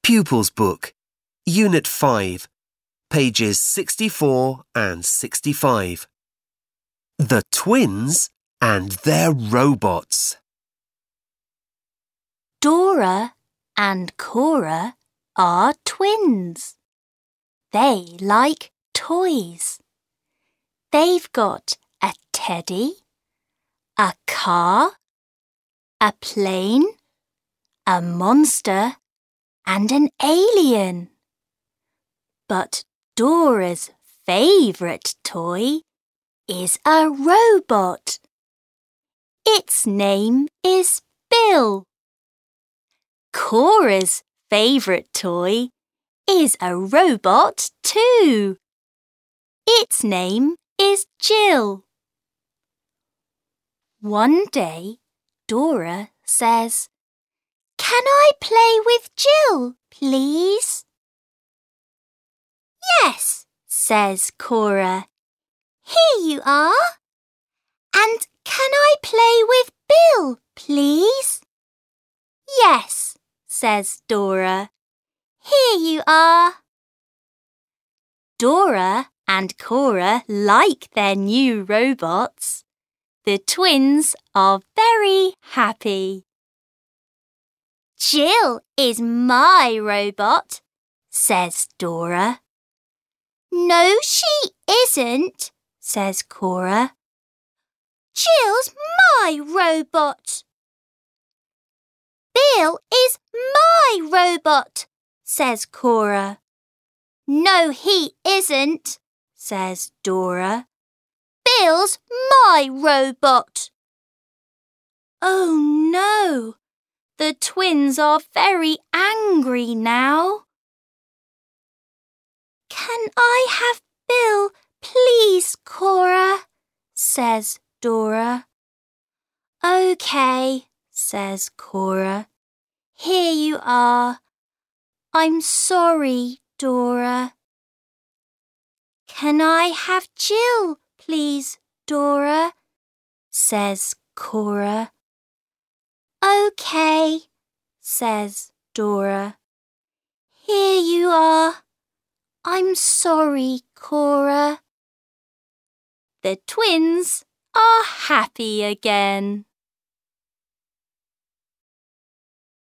Pupils Book, Unit 5, pages 64 and 65. The Twins and Their Robots. Dora and Cora are twins. They like toys. They've got a teddy, a car, a plane, a monster, and an alien. But Dora's favourite toy is a robot. Its name is Bill. Cora's favourite toy is a robot too. Its name is Jill. One day, Dora says, "Can I play with Jill, please?" "Yes," says Cora. "Here you are. And can I play with Bill, please?" "Yes," says Dora. "Here you are." Dora and Cora like their new robots. The twins are very happy. "Jill is my robot," says Dora. "No, she isn't," says Cora. "Jill's my robot." "Bill is my robot," says Cora. "No, he isn't," says Dora. "Bill's my robot." Oh no! The twins are very angry now. "Can I have Bill, please, Cora?" says Dora. "OK," says Cora. "Here you are. I'm sorry, Dora." "Can I have Jill, please, Dora?" says Cora. "OK," says Dora. "Here you are. I'm sorry, Cora." The twins are happy again.